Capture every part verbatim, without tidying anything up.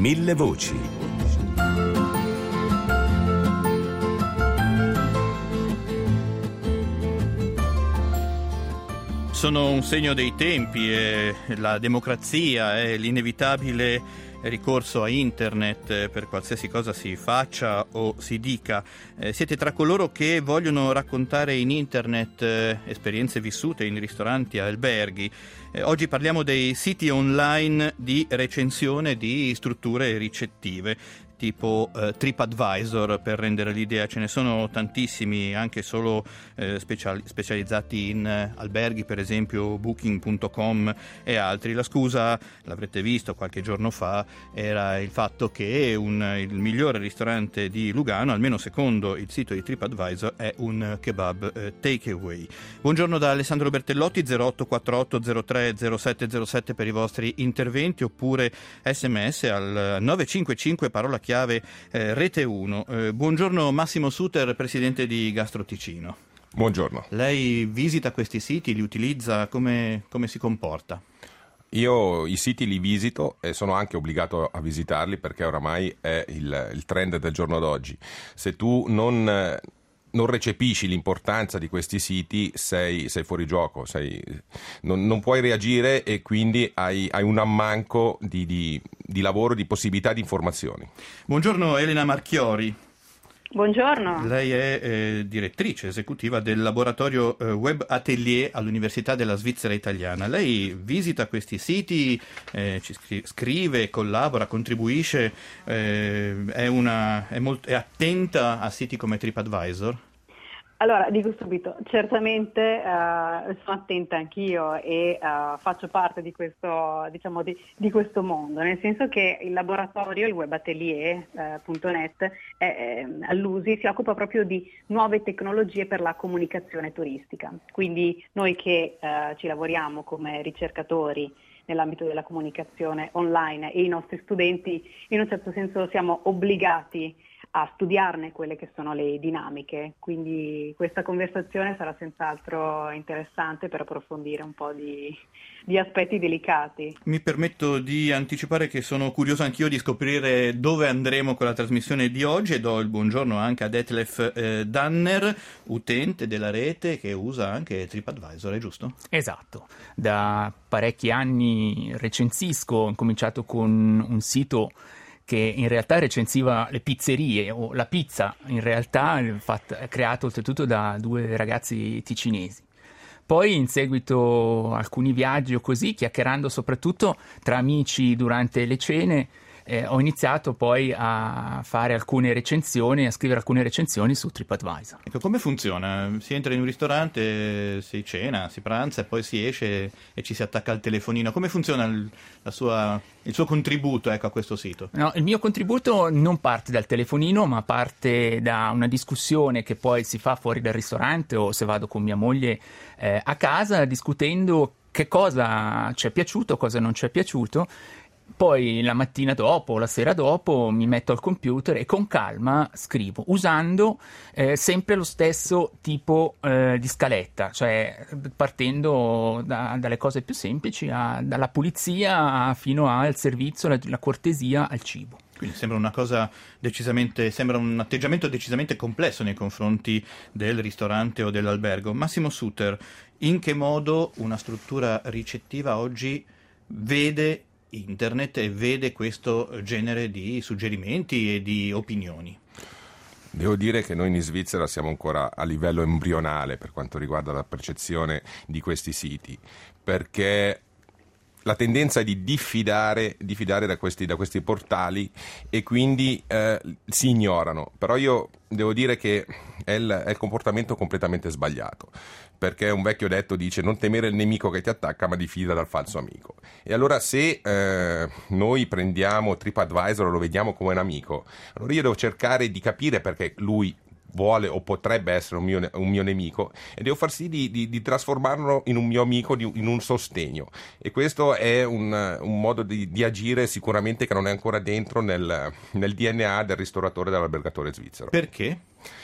Mille voci. Sono un segno dei tempi e la democrazia è l'inevitabile ricorso a internet per qualsiasi cosa si faccia o si dica. Eh, siete tra coloro che vogliono raccontare in internet eh, esperienze vissute in ristoranti e alberghi. Eh, oggi parliamo dei siti online di recensione di strutture ricettive, tipo eh, TripAdvisor, per rendere l'idea. Ce ne sono tantissimi, anche solo eh, speciali- specializzati in eh, alberghi, per esempio booking punto com e altri. La scusa, l'avrete visto qualche giorno fa, era il fatto che un, il migliore ristorante di Lugano, almeno secondo il sito di TripAdvisor, è un kebab eh, takeaway. Buongiorno da Alessandro Bertellotti. Zero otto quattro otto zero tre zero sette zero sette per i vostri interventi, oppure sms al nove cinque cinque parola chiave eh, Rete uno. Eh, buongiorno Massimo Suter, presidente di Gastro Ticino. Buongiorno. Lei visita questi siti, li utilizza, come, come si comporta? Io i siti li visito e sono anche obbligato a visitarli perché oramai è il, il trend del giorno d'oggi. Se tu non... non recepisci l'importanza di questi siti, sei, sei fuori gioco, sei, non, non puoi reagire e quindi hai, hai un ammanco di, di, di lavoro, di possibilità di informazioni. Buongiorno Elena Marchiori. Buongiorno. Lei è eh, direttrice esecutiva del laboratorio eh, Web Atelier all'Università della Svizzera Italiana. Lei visita questi siti, eh, ci scri- scrive, collabora, contribuisce, eh, è, una, è, molt- è attenta a siti come TripAdvisor? Allora, dico subito, certamente uh, sono attenta anch'io e uh, faccio parte di questo, diciamo, di, di questo mondo, nel senso che il laboratorio, il webatelier punto net, eh, eh, all'U S I si occupa proprio di nuove tecnologie per la comunicazione turistica. Quindi noi che uh, ci lavoriamo come ricercatori nell'ambito della comunicazione online e i nostri studenti, in un certo senso siamo obbligati a studiarne quelle che sono le dinamiche, quindi questa conversazione sarà senz'altro interessante per approfondire un po' di, di aspetti delicati. Mi permetto di anticipare che sono curioso anch'io di scoprire dove andremo con la trasmissione di oggi e do il buongiorno anche a Detlef eh, Danner, utente della rete che usa anche TripAdvisor, è giusto? Esatto, da parecchi anni recensisco, ho cominciato con un sito che in realtà recensiva le pizzerie, o la pizza in realtà fatta, creato oltretutto da due ragazzi ticinesi. Poi in seguito alcuni viaggi o così, chiacchierando soprattutto tra amici durante le cene, eh, ho iniziato poi a fare alcune recensioni, a scrivere alcune recensioni su TripAdvisor. Ecco, come funziona? Si entra in un ristorante, si cena, si pranza e poi si esce e ci si attacca al telefonino. Come funziona il, la sua, il suo contributo, ecco, a questo sito? No, il mio contributo non parte dal telefonino, ma parte da una discussione che poi si fa fuori dal ristorante o se vado con mia moglie eh, a casa, discutendo che cosa ci è piaciuto, cosa non ci è piaciuto. Poi la mattina dopo, la sera dopo, mi metto al computer e con calma scrivo, usando eh, sempre lo stesso tipo eh, di scaletta, cioè partendo da, dalle cose più semplici, a, dalla pulizia fino al servizio, la, la cortesia al cibo. Quindi sembra una cosa decisamente, sembra un atteggiamento decisamente complesso nei confronti del ristorante o dell'albergo. Massimo Suter, in che modo una struttura ricettiva oggi vede internet e vede questo genere di suggerimenti e di opinioni? Devo dire che noi in Svizzera siamo ancora a livello embrionale per quanto riguarda la percezione di questi siti, perché la tendenza è di diffidare, diffidare da questi, da questi portali e quindi eh, si ignorano. Però io devo dire che è il, è il comportamento completamente sbagliato, perché un vecchio detto dice: non temere il nemico che ti attacca, ma diffida dal falso amico. E allora se eh, noi prendiamo TripAdvisor e lo vediamo come un amico, allora io devo cercare di capire perché lui vuole o potrebbe essere un mio, un mio nemico, e devo far sì di, di, di trasformarlo in un mio amico, di, in un sostegno. E questo è un, un modo di, di agire sicuramente che non è ancora dentro nel, nel D N A del ristoratore e dell'albergatore svizzero. Perché?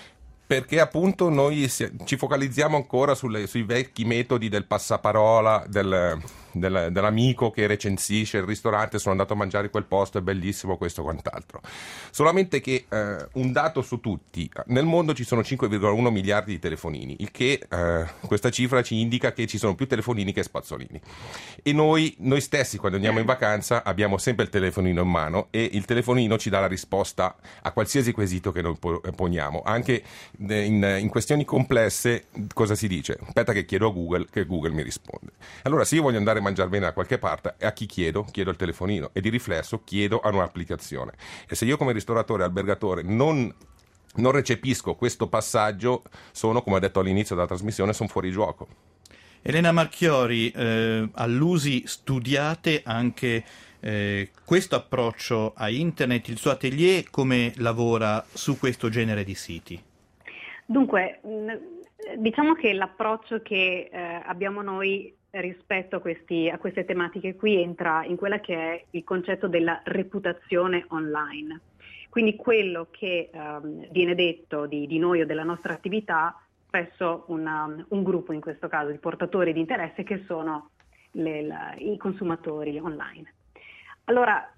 Perché appunto noi ci focalizziamo ancora sulle, sui vecchi metodi del passaparola, del, del, dell'amico che recensisce il ristorante, sono andato a mangiare in quel posto, è bellissimo questo quant'altro. Solamente che eh, un dato su tutti: nel mondo ci sono cinque virgola uno miliardi di telefonini, il che eh, questa cifra ci indica che ci sono più telefonini che spazzolini, e noi, noi stessi quando andiamo in vacanza abbiamo sempre il telefonino in mano, e il telefonino ci dà la risposta a qualsiasi quesito che noi poniamo, anche in, in questioni complesse. Cosa si dice? Aspetta che chiedo a Google, che Google mi risponde. Allora, se io voglio andare a mangiare bene da qualche parte, a chi chiedo? Chiedo il telefonino, e di riflesso chiedo a un'applicazione. E se io come ristoratore, albergatore, non, non recepisco questo passaggio, sono, come ho detto all'inizio della trasmissione, sono fuori gioco. Elena Marchiori, eh, all'Usi studiate anche eh, questo approccio a internet, il suo atelier come lavora su questo genere di siti? Dunque, diciamo che l'approccio che eh, abbiamo noi rispetto a, questi, a queste tematiche qui entra in quella che è il concetto della reputazione online. Quindi quello che um, viene detto di, di noi o della nostra attività presso una, un gruppo, in questo caso di portatori di interesse, che sono le, la, i consumatori online. Allora,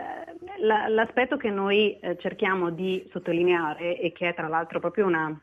la, l'aspetto che noi eh, cerchiamo di sottolineare, e che è tra l'altro proprio una,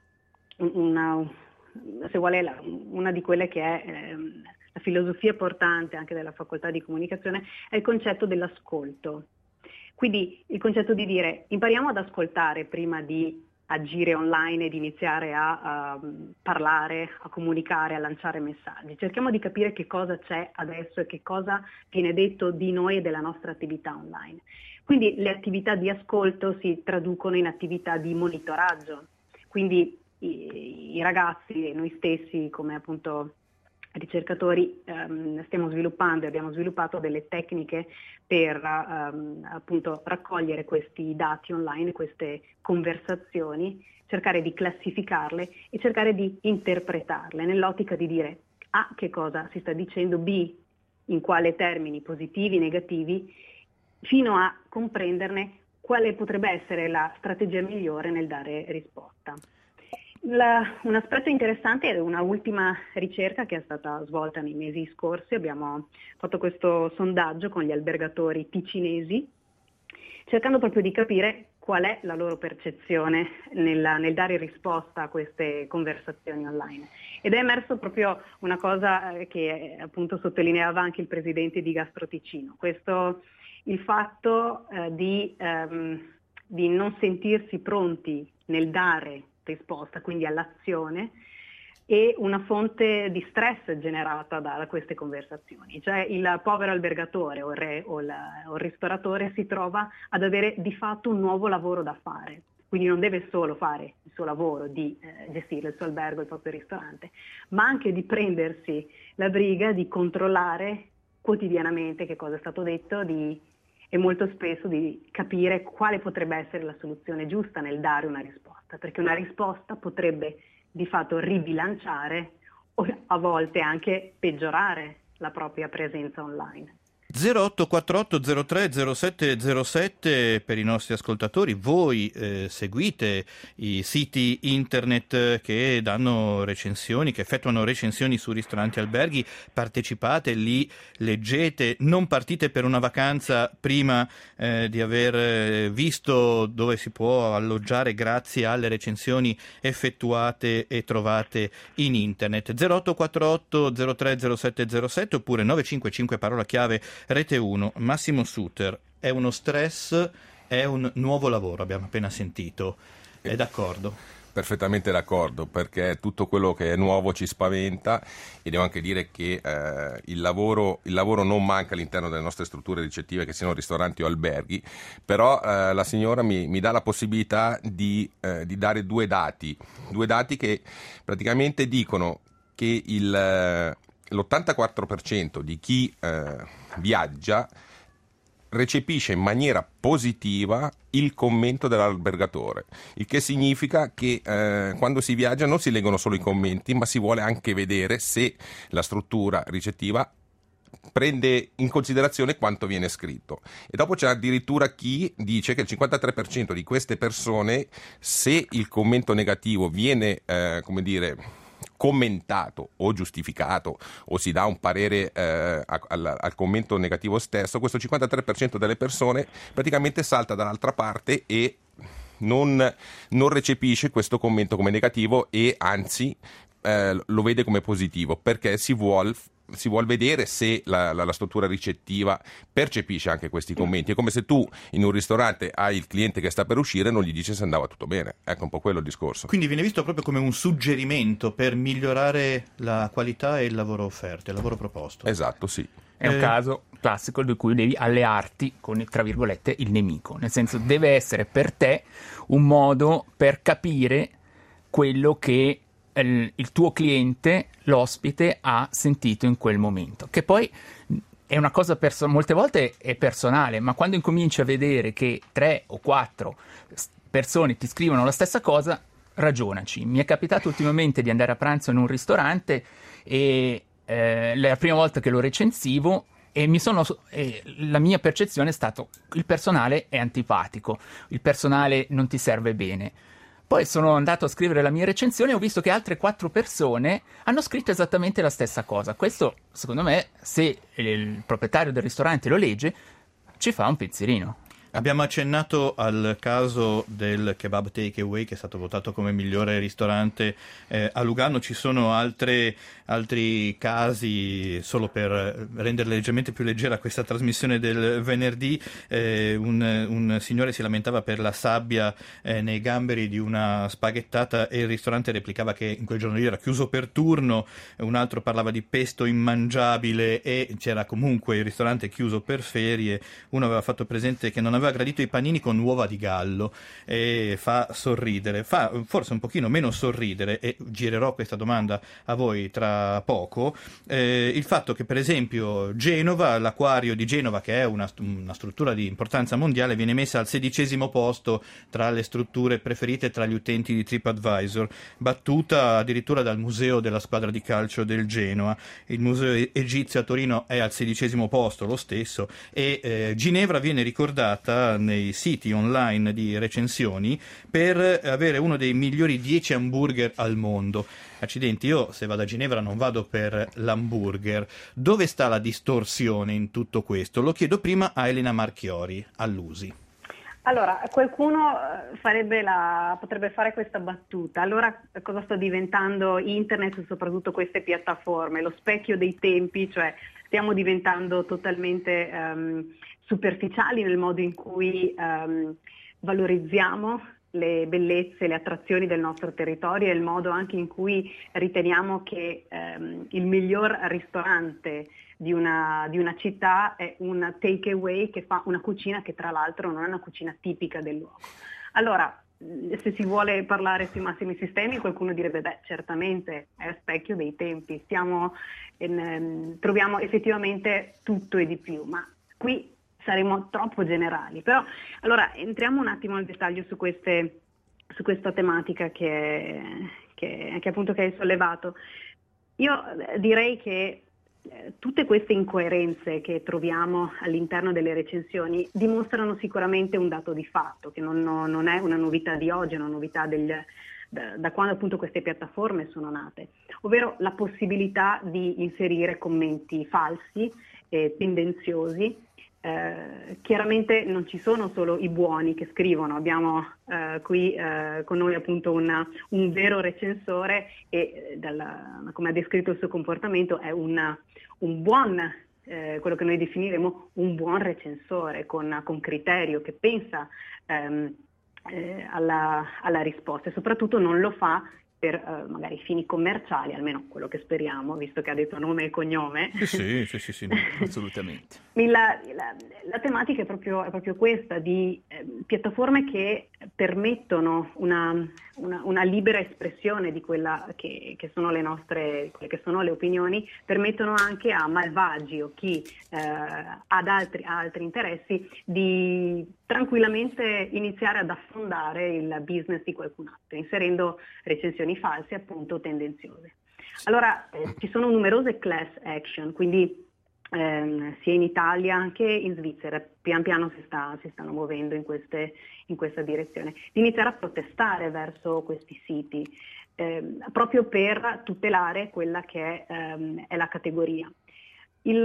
una se vuole, la, una di quelle che è eh, la filosofia portante anche della facoltà di comunicazione, è il concetto dell'ascolto. Quindi il concetto di dire: impariamo ad ascoltare prima di agire online e di iniziare a, a parlare, a comunicare, a lanciare messaggi. Cerchiamo di capire che cosa c'è adesso e che cosa viene detto di noi e della nostra attività online. Quindi le attività di ascolto si traducono in attività di monitoraggio. Quindi i, i ragazzi e noi stessi, come appunto ricercatori, ehm, stiamo sviluppando e abbiamo sviluppato delle tecniche per ehm, appunto raccogliere questi dati online, queste conversazioni, cercare di classificarle e cercare di interpretarle nell'ottica di dire A, che cosa si sta dicendo, B, in quale termini positivi, negativi, fino a comprenderne quale potrebbe essere la strategia migliore nel dare risposta. La, un aspetto interessante è una ultima ricerca che è stata svolta nei mesi scorsi. Abbiamo fatto questo sondaggio con gli albergatori ticinesi, cercando proprio di capire qual è la loro percezione nel, nel dare risposta a queste conversazioni online. Ed è emerso proprio una cosa che appunto sottolineava anche il presidente di Gastro Ticino, questo il fatto eh, di, ehm, di non sentirsi pronti nel dare risposta, quindi all'azione, e una fonte di stress generata da queste conversazioni. Cioè il povero albergatore o il, re, o, la, o il ristoratore si trova ad avere di fatto un nuovo lavoro da fare, quindi non deve solo fare il suo lavoro di eh, gestire il suo albergo, il proprio ristorante, ma anche di prendersi la briga di controllare quotidianamente che cosa è stato detto, di e molto spesso di capire quale potrebbe essere la soluzione giusta nel dare una risposta, perché una risposta potrebbe di fatto ribilanciare o a volte anche peggiorare la propria presenza online. zero otto quattro otto zero tre zero sette zero sette per i nostri ascoltatori. Voi eh, seguite i siti internet che danno recensioni, che effettuano recensioni su ristoranti e alberghi, partecipate lì, leggete, non partite per una vacanza prima eh, di aver visto dove si può alloggiare grazie alle recensioni effettuate e trovate in internet. zero otto quattro otto zero tre zero sette zero sette oppure nove cinque cinque parola chiave Rete uno. Massimo Suter, è uno stress, è un nuovo lavoro, abbiamo appena sentito, è d'accordo? Perfettamente d'accordo, perché tutto quello che è nuovo ci spaventa, e devo anche dire che eh, il lavoro, il lavoro non manca all'interno delle nostre strutture ricettive, che siano ristoranti o alberghi, però eh, la signora mi, mi dà la possibilità di, eh, di dare due dati, due dati che praticamente dicono che il, eh, l'ottantaquattro per cento di chi eh, viaggia recepisce in maniera positiva il commento dell'albergatore, il che significa che eh, quando si viaggia non si leggono solo i commenti, ma si vuole anche vedere se la struttura ricettiva prende in considerazione quanto viene scritto. E dopo c'è addirittura chi dice che il cinquantatré per cento di queste persone, se il commento negativo viene eh, come dire commentato o giustificato o si dà un parere eh, al, al commento negativo stesso, questo cinquantatré per cento delle persone praticamente salta dall'altra parte e non, non recepisce questo commento come negativo e anzi eh, lo vede come positivo, perché si vuol si vuol vedere se la, la, la struttura ricettiva percepisce anche questi commenti. È come se tu in un ristorante hai il cliente che sta per uscire e non gli dici se andava tutto bene. Ecco un po' quello il discorso. Quindi viene visto proprio come un suggerimento per migliorare la qualità e il lavoro offerto, il lavoro proposto. Esatto, sì. È un Eh. caso classico di cui devi allearti con, tra virgolette, il nemico. Nel senso, deve essere per te un modo per capire quello che il, il tuo cliente, l'ospite, ha sentito in quel momento. Che poi è una cosa, perso- molte volte è personale, ma quando incominci a vedere che tre o quattro persone ti scrivono la stessa cosa, ragionaci. Mi è capitato ultimamente di andare a pranzo in un ristorante e eh, la prima volta che lo recensivo e mi sono eh, la mia percezione è stata: il personale è antipatico, il personale non ti serve bene. Poi sono andato a scrivere la mia recensione e ho visto che altre quattro persone hanno scritto esattamente la stessa cosa. Questo, secondo me, se il proprietario del ristorante lo legge, ci fa un pensierino. Abbiamo accennato al caso del kebab takeaway che è stato votato come migliore ristorante eh, a Lugano. Ci sono altre, altri casi, solo per rendere leggermente più leggera questa trasmissione del venerdì. Eh, un, un signore si lamentava per la sabbia eh, nei gamberi di una spaghettata e il ristorante replicava che in quel giorno lì era chiuso per turno. Un altro parlava di pesto immangiabile e c'era comunque il ristorante chiuso per ferie. Uno aveva fatto presente che non aveva gradito i panini con uova di gallo e fa sorridere, fa forse un pochino meno sorridere, e girerò questa domanda a voi tra poco, eh, il fatto che per esempio Genova, l'acquario di Genova, che è una, una struttura di importanza mondiale, viene messa al sedicesimo posto tra le strutture preferite tra gli utenti di TripAdvisor, battuta addirittura dal museo della squadra di calcio del Genoa. Il museo egizio a Torino è al sedicesimo posto lo stesso, e eh, Ginevra viene ricordata nei siti online di recensioni per avere uno dei migliori dieci hamburger al mondo. Accidenti, io se vado a Ginevra non vado per l'hamburger. Dove sta la distorsione in tutto questo? Lo chiedo prima a Elena Marchiori, all'Usi. Allora, qualcuno farebbe la, potrebbe fare questa battuta. Allora, cosa sta diventando internet e soprattutto queste piattaforme? Lo specchio dei tempi, cioè stiamo diventando totalmente um, superficiali nel modo in cui um, valorizziamo le bellezze, le attrazioni del nostro territorio e il modo anche in cui riteniamo che um, il miglior ristorante di una, di una città è un takeaway che fa una cucina che tra l'altro non è una cucina tipica del luogo. Allora, se si vuole parlare sui massimi sistemi, qualcuno direbbe, beh, certamente è specchio dei tempi, stiamo in, troviamo effettivamente tutto e di più, ma qui saremo troppo generali. Però, allora, entriamo un attimo nel dettaglio su queste, su questa tematica che, che, che appunto che hai sollevato. Io direi che tutte queste incoerenze che troviamo all'interno delle recensioni dimostrano sicuramente un dato di fatto, che non, non è una novità di oggi, è una novità del, da, da quando appunto queste piattaforme sono nate, ovvero la possibilità di inserire commenti falsi e tendenziosi. Eh, chiaramente non ci sono solo i buoni che scrivono, abbiamo eh, qui eh, con noi appunto una, un vero recensore e dalla, come ha descritto il suo comportamento è una, un buon, eh, quello che noi definiremo un buon recensore con, con criterio, che pensa ehm, eh, alla, alla risposta e soprattutto non lo fa per uh, magari fini commerciali, almeno quello che speriamo, visto che ha detto nome e cognome. Sì, sì, sì, sì, no, assolutamente. La, la, la tematica è proprio, è proprio questa, di eh, piattaforme che permettono una, una, una libera espressione di quella che, che sono le nostre, quelle che sono le opinioni, permettono anche a malvagi o chi eh, ad altri, altri interessi di tranquillamente iniziare ad affondare il business di qualcun altro, inserendo recensioni false, appunto tendenziose. Allora, eh, ci sono numerose class action, quindi ehm, sia in Italia che in Svizzera, pian piano si, sta, si stanno muovendo in, queste, in questa direzione, di iniziare a protestare verso questi siti. eh, proprio per tutelare quella che è, ehm, è la categoria. Il,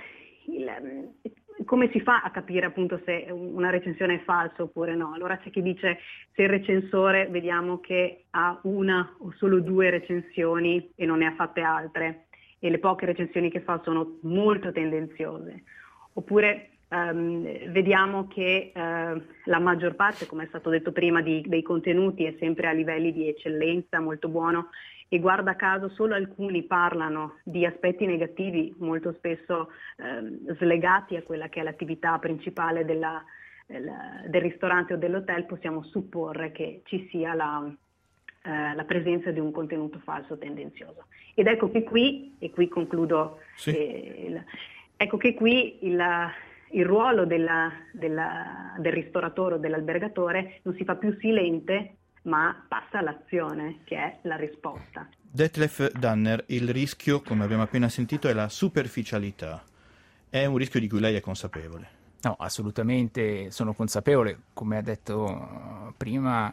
il, come si fa a capire appunto se una recensione è falsa oppure no? Allora c'è chi dice se il recensore vediamo che ha una o solo due recensioni e non ne ha fatte altre e le poche recensioni che fa sono molto tendenziose, oppure um, vediamo che uh, la maggior parte, come è stato detto prima, di, dei contenuti è sempre a livelli di eccellenza molto buono e guarda caso solo alcuni parlano di aspetti negativi, molto spesso eh, slegati a quella che è l'attività principale della, la, del ristorante o dell'hotel, possiamo supporre che ci sia la, eh, la presenza di un contenuto falso tendenzioso. Ed ecco che qui, e qui concludo, sì. eh, il, ecco che qui il, il ruolo della, della, del ristoratore o dell'albergatore non si fa più silente, ma passa all'azione, che è la risposta. Detlef Danner, il rischio, come abbiamo appena sentito, è la superficialità. È un rischio di cui lei è consapevole? No, assolutamente sono consapevole. Come ha detto prima,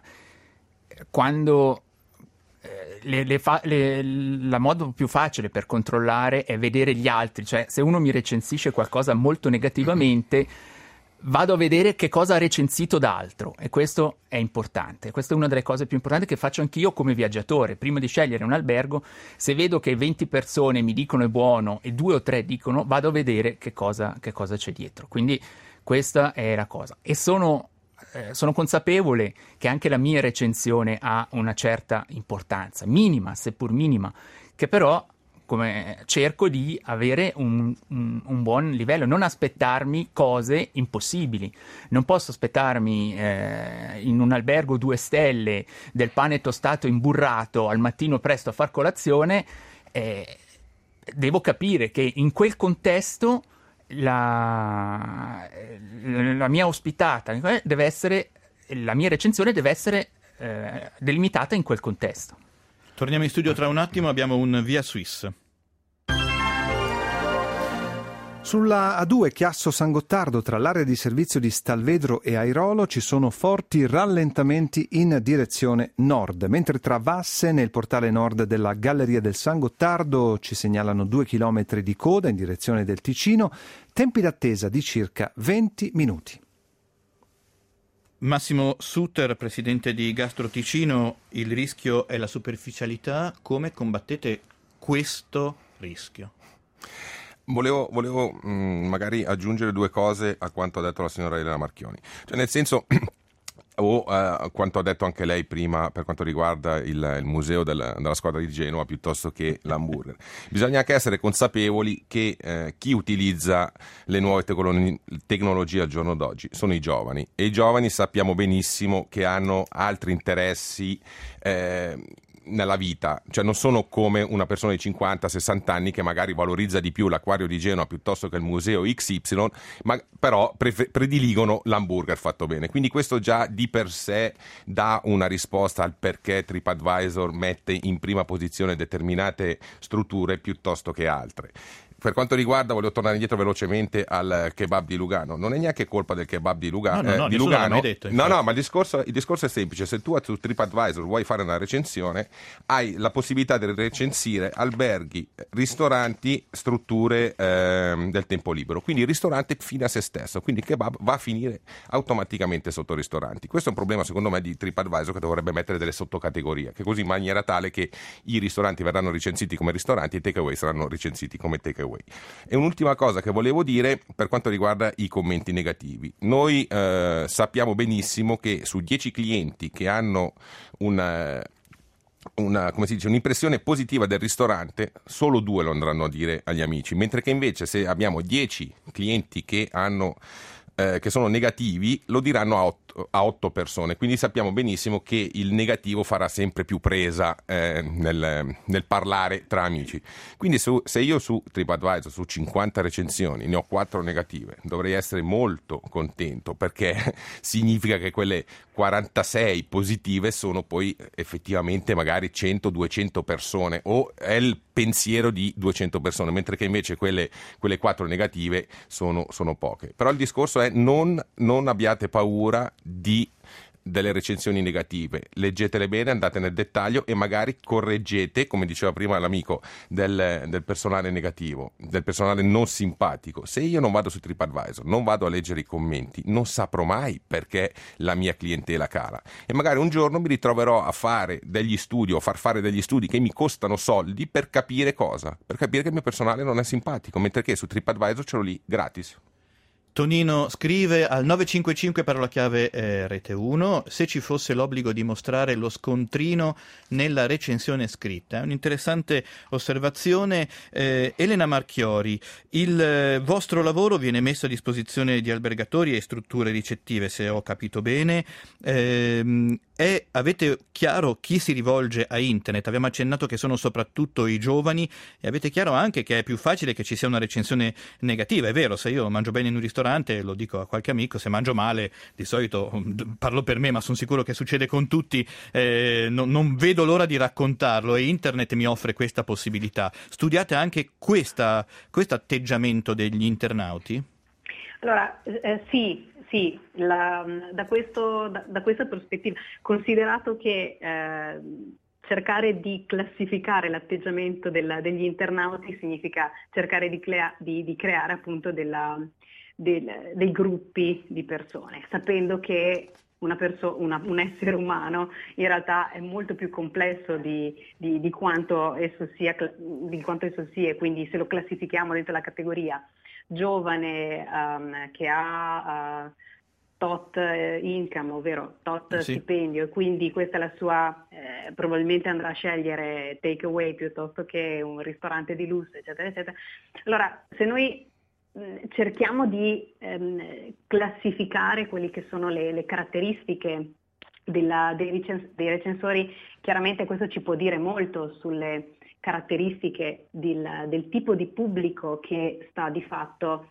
quando eh, le, le fa, le, la modo più facile per controllare è vedere gli altri. Cioè, se uno mi recensisce qualcosa molto negativamente, vado a vedere che cosa ha recensito d'altro e questo è importante. Questa è una delle cose più importanti che faccio anch'io come viaggiatore. Prima di scegliere un albergo, se vedo che venti persone mi dicono è buono e due o tre dicono, vado a vedere che cosa, che cosa c'è dietro. Quindi questa è la cosa. E sono, eh, sono consapevole che anche la mia recensione ha una certa importanza, minima, seppur minima, che però come cerco di avere un, un, un buon livello, non aspettarmi cose impossibili. Non posso aspettarmi eh, in un albergo due stelle del pane tostato imburrato al mattino presto a far colazione. Eh, devo capire che in quel contesto la, la mia ospitata deve essere, la mia recensione deve essere eh, delimitata in quel contesto. Torniamo in studio tra un attimo, abbiamo un Via Suisse. Sulla A due Chiasso-San Gottardo, tra l'area di servizio di Stalvedro e Airolo, ci sono forti rallentamenti in direzione nord, mentre tra Vasse, nel portale nord della Galleria del San Gottardo, ci segnalano due chilometri di coda in direzione del Ticino, tempi d'attesa di circa venti minuti. Massimo Suter, presidente di Gastro Ticino, il rischio è la superficialità. Come combattete questo rischio? Volevo, volevo mh, magari aggiungere due cose a quanto ha detto la signora Elena Marchioni. Cioè, nel senso, o uh, quanto ha detto anche lei prima per quanto riguarda il, il museo del, della squadra di Genova piuttosto che l'hamburger. Bisogna anche essere consapevoli che eh, chi utilizza le nuove tecnologie, tecnologie al giorno d'oggi sono i giovani, e i giovani sappiamo benissimo che hanno altri interessi eh, nella vita, cioè non sono come una persona di cinquanta sessanta anni che magari valorizza di più l'acquario di Genova piuttosto che il museo X Y, ma però pre- prediligono l'hamburger fatto bene. Quindi questo già di per sé dà una risposta al perché TripAdvisor mette in prima posizione determinate strutture piuttosto che altre. Per quanto riguarda, volevo tornare indietro velocemente al kebab di Lugano. Non è neanche colpa del kebab di Lugano. No, no, no, eh, di Lugano. Lugano. Detto, no, no, ma il discorso, il discorso è semplice. Se tu su TripAdvisor vuoi fare una recensione, hai la possibilità di recensire alberghi, ristoranti, strutture eh, del tempo libero. Quindi il ristorante fine a se stesso. Quindi il kebab va a finire automaticamente sotto ristoranti. Questo è un problema, secondo me, di TripAdvisor, che dovrebbe mettere delle sottocategorie, che così in maniera tale che i ristoranti verranno recensiti come ristoranti e i takeaway saranno recensiti come takeaway. E un'ultima cosa che volevo dire per quanto riguarda i commenti negativi. Noi eh, sappiamo benissimo che su dieci clienti che hanno una, una, come si dice, un'impressione positiva del ristorante, solo due lo andranno a dire agli amici, mentre che invece se abbiamo dieci clienti che hanno Eh, che sono negativi, lo diranno a otto, a otto persone. Quindi sappiamo benissimo che il negativo farà sempre più presa eh, nel, nel parlare tra amici. Quindi su, se io su TripAdvisor su cinquanta recensioni ne ho quattro negative, dovrei essere molto contento, perché significa che quelle quarantasei positive sono poi effettivamente magari cento duecento persone, o è il pensiero di duecento persone, mentre che invece quelle, quelle quattro negative sono, sono poche. Però il discorso è non, non abbiate paura di delle recensioni negative, leggetele bene, andate nel dettaglio e magari correggete, come diceva prima l'amico, del, del personale negativo, del personale non simpatico. Se io non vado su TripAdvisor, non vado a leggere i commenti, non saprò mai perché la mia clientela cala, e magari un giorno mi ritroverò a fare degli studi o far fare degli studi che mi costano soldi per capire cosa? Per capire che il mio personale non è simpatico, mentre che su TripAdvisor ce l'ho lì gratis. Tonino scrive al nove cinque cinque parola chiave eh, rete uno: se ci fosse l'obbligo di mostrare lo scontrino nella recensione scritta. È un'interessante osservazione. Eh, Elena Marchiori, il eh, vostro lavoro viene messo a disposizione di albergatori e strutture ricettive, se ho capito bene. Eh, è, avete chiaro chi si rivolge a internet? Abbiamo accennato che sono soprattutto i giovani, e avete chiaro anche che è più facile che ci sia una recensione negativa. È vero, se io mangio bene in un ristorante, lo dico a qualche amico, se mangio male, di solito parlo per me, ma sono sicuro che succede con tutti, eh, no, non vedo l'ora di raccontarlo, e internet mi offre questa possibilità. Studiate anche questa, questo atteggiamento degli internauti? Allora, eh, sì, sì, la, da, questo, da, da questa prospettiva, considerato che eh, cercare di classificare l'atteggiamento della, degli internauti significa cercare di, crea, di, di creare appunto della, del, dei gruppi di persone, sapendo che una perso- una, un essere umano in realtà è molto più complesso di, di, di, quanto esso sia, di quanto esso sia, e quindi se lo classifichiamo dentro la categoria giovane um, che ha uh, tot eh, income, ovvero tot sì. stipendio, e quindi questa è la sua, eh, probabilmente andrà a scegliere take away piuttosto che un ristorante di lusso, eccetera, eccetera. Allora, se noi mh, cerchiamo di ehm, classificare quelle che sono le, le caratteristiche della, dei, recens- dei recensori, chiaramente questo ci può dire molto sulle caratteristiche del, del tipo di pubblico che sta di fatto,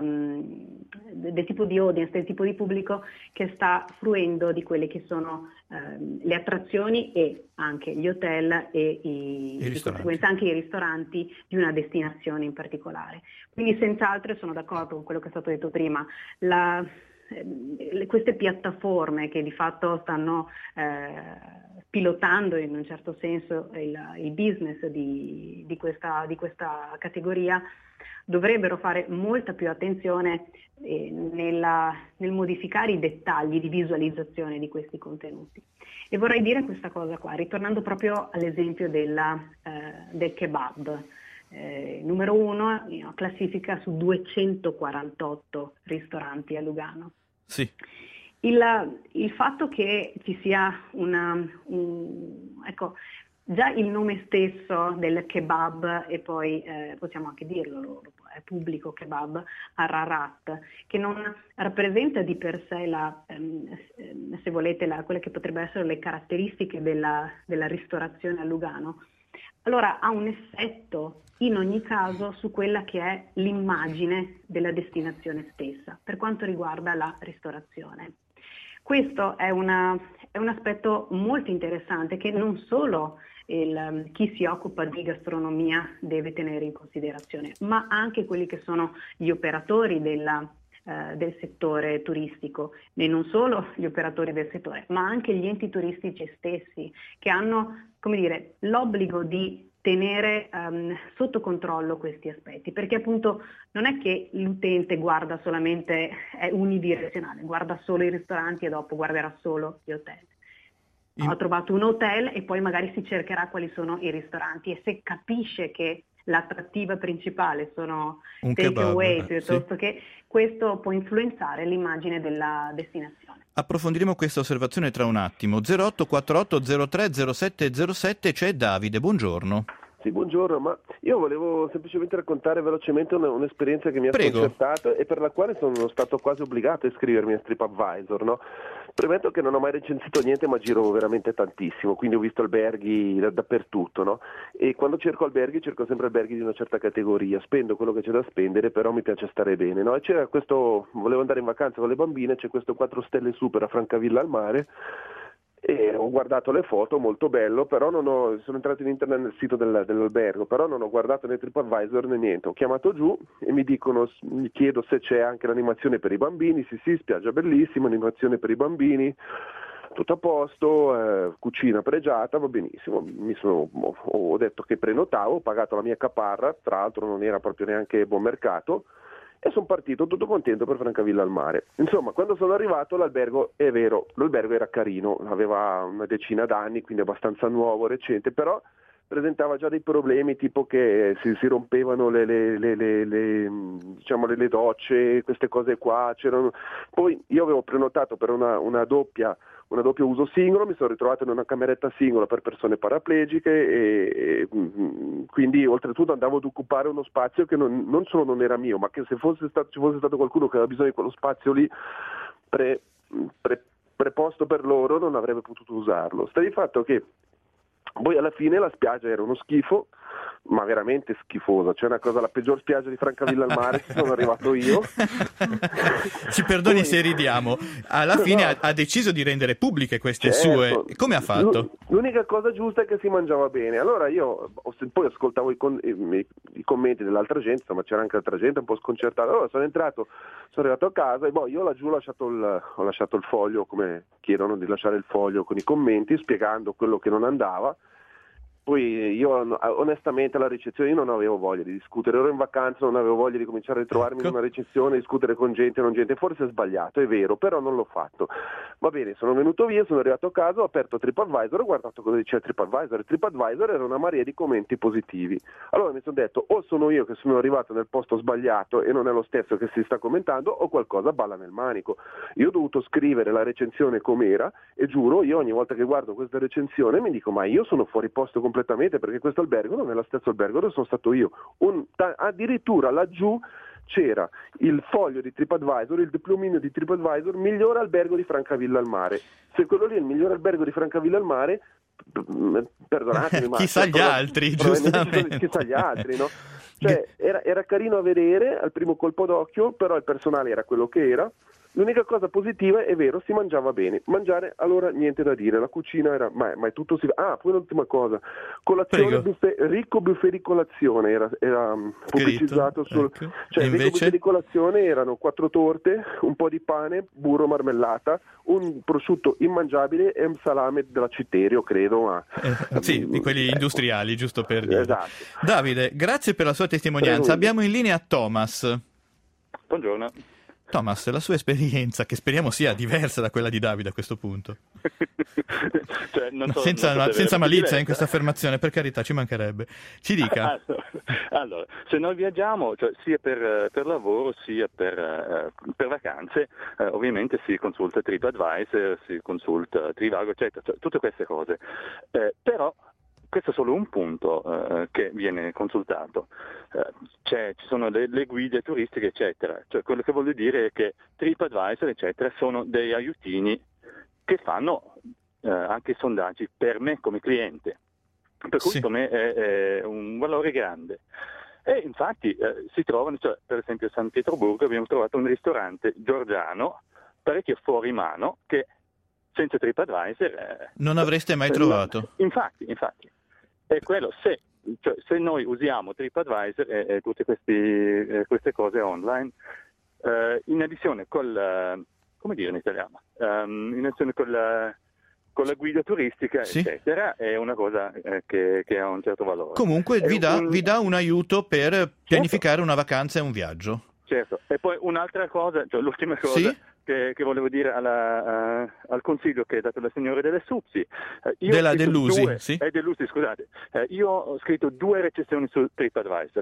um, del tipo di audience, del tipo di pubblico che sta fruendo di quelle che sono um, le attrazioni e anche gli hotel e i, I di conseguenza anche i ristoranti di una destinazione in particolare. Quindi senz'altro sono d'accordo con quello che è stato detto prima. La, eh, queste piattaforme che di fatto stanno eh, pilotando in un certo senso il, il business di, di, questa, di questa categoria dovrebbero fare molta più attenzione eh, nella, nel modificare i dettagli di visualizzazione di questi contenuti. E vorrei dire questa cosa qua, ritornando proprio all'esempio della, eh, del kebab. Eh, numero uno, classifica su duecentoquarantotto ristoranti a Lugano. Sì. Il, il fatto che ci sia una, un, ecco, già il nome stesso del kebab, e poi eh, possiamo anche dirlo, è pubblico kebab, Ararat, che non rappresenta di per sé la, ehm, se volete, la, quelle che potrebbero essere le caratteristiche della, della ristorazione a Lugano, allora ha un effetto in ogni caso su quella che è l'immagine della destinazione stessa per quanto riguarda la ristorazione. Questo è, una, è un aspetto molto interessante che non solo il, chi si occupa di gastronomia deve tenere in considerazione, ma anche quelli che sono gli operatori della, eh, del settore turistico, e non solo gli operatori del settore, ma anche gli enti turistici stessi, che hanno, come dire, l'obbligo di tenere um, sotto controllo questi aspetti, perché appunto non è che l'utente guarda solamente, è unidirezionale, guarda solo i ristoranti e dopo guarderà solo gli hotel. In... Ho trovato un hotel e poi magari si cercherà quali sono i ristoranti, e se capisce che l'attrattiva principale sono un take kebab, away eh, piuttosto sì. che questo può influenzare l'immagine della destinazione. Approfondiremo questa osservazione tra un attimo. zero otto quattro otto zero tre zero sette zero sette, c'è Davide, buongiorno. Sì, buongiorno, ma io volevo semplicemente raccontare velocemente una, un'esperienza che mi ha Prego. sconcertato e per la quale sono stato quasi obbligato a iscrivermi a TripAdvisor, no? Premetto che non ho mai recensito niente, ma giro veramente tantissimo, quindi ho visto alberghi da, dappertutto, no? E quando cerco alberghi, cerco sempre alberghi di una certa categoria, spendo quello che c'è da spendere, però mi piace stare bene, no? E c'era questo, volevo andare in vacanza con le bambine, c'è questo quattro stelle super a Francavilla al mare, e ho guardato le foto, molto bello, però non ho, sono entrato in internet nel sito del, dell'albergo, però non ho guardato né TripAdvisor né niente. Ho chiamato giù e mi dicono, mi chiedo se c'è anche l'animazione per i bambini. Sì, sì, spiaggia bellissima, animazione per i bambini, tutto a posto, eh, cucina pregiata, va benissimo, mi sono, ho, ho detto che prenotavo, ho pagato la mia caparra, tra l'altro non era proprio neanche buon mercato, e sono partito tutto contento per Francavilla al Mare. Insomma, quando sono arrivato l'albergo, è vero, l'albergo era carino, aveva una decina d'anni, quindi abbastanza nuovo, recente, però presentava già dei problemi, tipo che si, si rompevano le, le, le, le, le, diciamo le, le docce, queste cose qua. C'erano... Poi io avevo prenotato per una, una doppia una doppio uso singolo, mi sono ritrovato in una cameretta singola per persone paraplegiche e, e quindi oltretutto andavo ad occupare uno spazio che non, non solo non era mio, ma che se fosse stato, ci fosse stato qualcuno che aveva bisogno di quello spazio lì pre, pre, preposto per loro, non avrebbe potuto usarlo. Sta di fatto che poi alla fine la spiaggia era uno schifo, ma veramente schifosa, cioè una cosa, la peggior spiaggia di Francavilla al Mare, ci sono arrivato io. Ci perdoni Poi... se ridiamo, alla fine no. ha, ha deciso di rendere pubbliche queste certo. sue, come ha fatto? L'unica cosa giusta è che si mangiava bene, allora io poi ascoltavo i, con, i, i commenti dell'altra gente, insomma c'era anche altra gente un po' sconcertata, allora sono entrato, sono arrivato a casa e boh, io laggiù ho lasciato, il, ho lasciato il foglio, come chiedono di lasciare il foglio con i commenti, spiegando quello che non andava. Poi io onestamente alla ricezione io non avevo voglia di discutere, ero in vacanza, non avevo voglia di cominciare a ritrovarmi ecco. in una recensione, discutere con gente, non gente, forse è sbagliato, è vero, però non l'ho fatto. Va bene, sono venuto via, sono arrivato a casa, ho aperto TripAdvisor, ho guardato cosa diceva TripAdvisor, TripAdvisor era una marea di commenti positivi. Allora mi sono detto, o sono io che sono arrivato nel posto sbagliato e non è lo stesso che si sta commentando, o qualcosa balla nel manico. Io ho dovuto scrivere la recensione com'era e giuro, io ogni volta che guardo questa recensione mi dico, ma io sono fuori posto completamente, perché questo albergo non è lo stesso albergo dove sono stato io. Un, ta, addirittura laggiù c'era il foglio di TripAdvisor, il diplomino di TripAdvisor, miglior albergo di Francavilla al Mare. Se quello lì è il miglior albergo di Francavilla al Mare, perdonatemi, ma chissà gli altri, giustamente. Chissà gli altri, no? Cioè, era, era carino a vedere al primo colpo d'occhio, però il personale era quello che era. L'unica cosa positiva è vero, si mangiava bene. Mangiare, allora niente da dire, la cucina era, ma, ma è tutto si... Ah, poi l'ultima cosa, colazione, buffet, ricco buffet di colazione, era, era pubblicizzato sul... Ecco. Cioè il invece... ricco buffet di colazione erano quattro torte, un po' di pane, burro, marmellata, un prosciutto immangiabile e un salame della Citterio, credo, ma... Eh, sì, di quelli ecco. industriali, giusto per dire. Esatto. Davide, grazie per la sua testimonianza. Prego. Abbiamo in linea Thomas. Buongiorno. Thomas, la sua esperienza, che speriamo sia diversa da quella di Davide a questo punto. Cioè, non so, senza non so senza malizia diversa. in questa affermazione, per carità, ci mancherebbe. Ci dica. Allora, se noi viaggiamo, cioè, sia per, per lavoro sia per, uh, per vacanze, uh, ovviamente si consulta TripAdvisor, si consulta Trivago, eccetera, cioè, tutte queste cose. Eh, però questo è solo un punto uh, che viene consultato. Uh, c'è, ci sono le, le guide turistiche, eccetera. Cioè, quello che voglio dire è che TripAdvisor, eccetera, sono dei aiutini che fanno uh, anche sondaggi per me come cliente. Per cui sì. Per me è, è un valore grande. E infatti eh, si trovano, cioè, per esempio a San Pietroburgo abbiamo trovato un ristorante georgiano parecchio fuori mano che senza TripAdvisor eh, non avreste mai eh, trovato. No, infatti, infatti. È quello, se, cioè, se noi usiamo TripAdvisor e, e tutte questi, eh, queste cose online, eh, in addizione col, uh, come dire in italiano, um, in addizione con la, con la guida turistica, sì. eccetera, è una cosa eh, che, che ha un certo valore. Comunque vi dà, un... vi dà un aiuto per pianificare certo. una vacanza e un viaggio. Certo, e poi un'altra cosa, cioè l'ultima cosa... Sì? Che, che volevo dire alla, uh, al consiglio che ha dato la signora delle Supsi. Uh, io Della Dell'Usi, due, sì? Eh, Dell'Usi, scusate. Uh, io ho scritto due recensioni su TripAdvisor.